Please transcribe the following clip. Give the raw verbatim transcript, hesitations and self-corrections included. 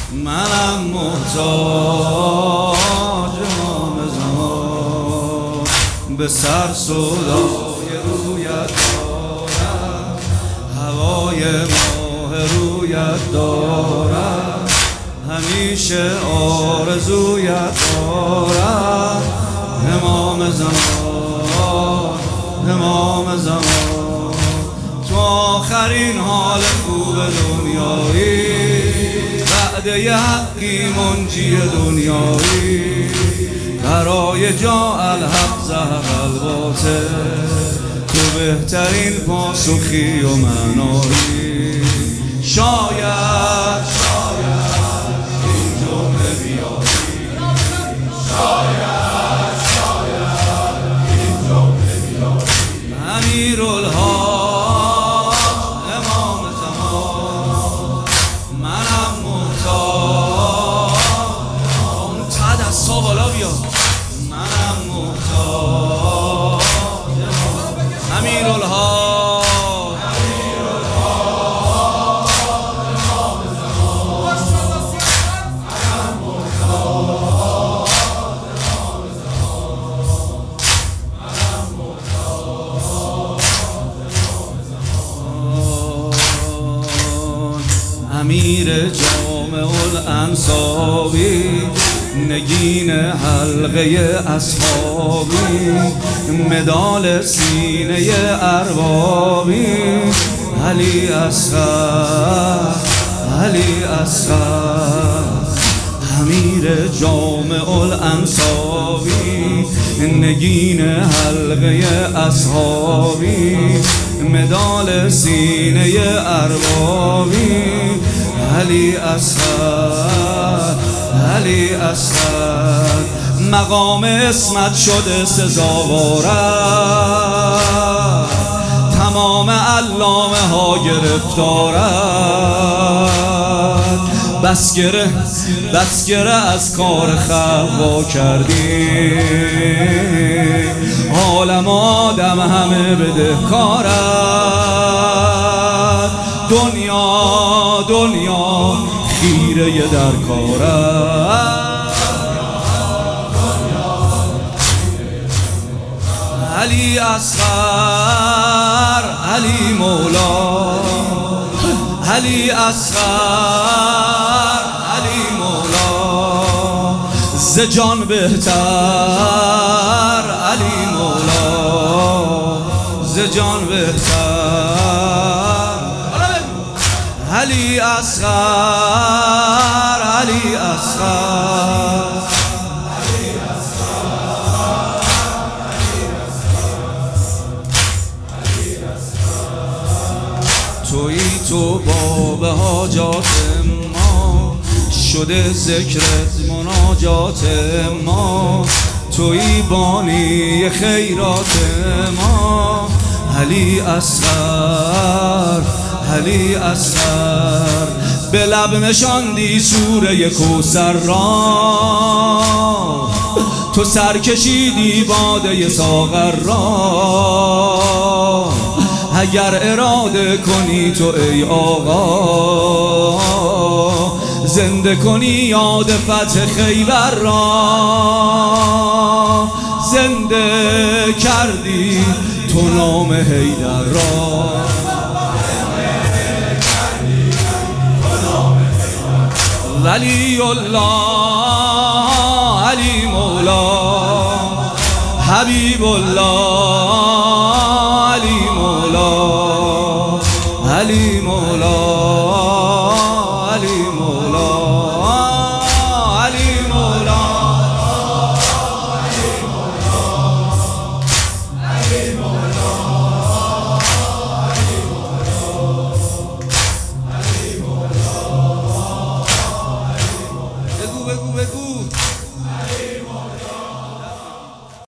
منم محتاج امام زمان، به سر سودای رویت دارم، هوای ماه رویت دارم، همیشه آرزویت دارم. امام زمان، امام زمان، تو آخرین حال خوب دنیایی، وعده حقی منجی دنیایی، برای جا الحق زهق الباطل، تو بهترین پاسخی و معنایی. شاید شاید این جمله بیایی، شاید شاید این جمله بیایی. امیرالحاج امام زمان، منم محتاج، اون ته دستا بالا بیا، منم محتاج امیرالحاج. امیر جامع الانصابی، نگین حلقه اصحابی، مدال سینه اربابی، علی اصغر، علی اصغر. امیر جامع الانصابی، نگین حلقه اصحابی، مدال سینه اربابی، علی اصغر، علی اصغر. مقام اسمت شده سزاوارت، تمام علامه ها گرفتارت. بس گره بس گره از کار خلق وا کردی، عالم آدم همه بدهکارت. دنیا دنیا خیره در کارت. علی اصغر، علی مولا، علی اصغر، علی مولا. ز جان بهتر علی مولا، ز جان بهتر. علی اصغر، علی اصغر. تویی تو باب حاجات ما، شده ذکرت مناجات ما، تویی بانی خیرات ما. علی اصغر، علی اصغر. به لب نشاندی سوره کوثر را، تو سر کشیدی باده ساغر را. اگر اراده کنی تو ای آقا، زنده کنی یاد فتح خیبر را. زنده کردی تو نام حیدر را. ولی الله، علی مولا، حبیب الله، علی مولا، علی مولا، علی مولا، علی مولا، علی مولا، علی مولا. بگو بگو بگو.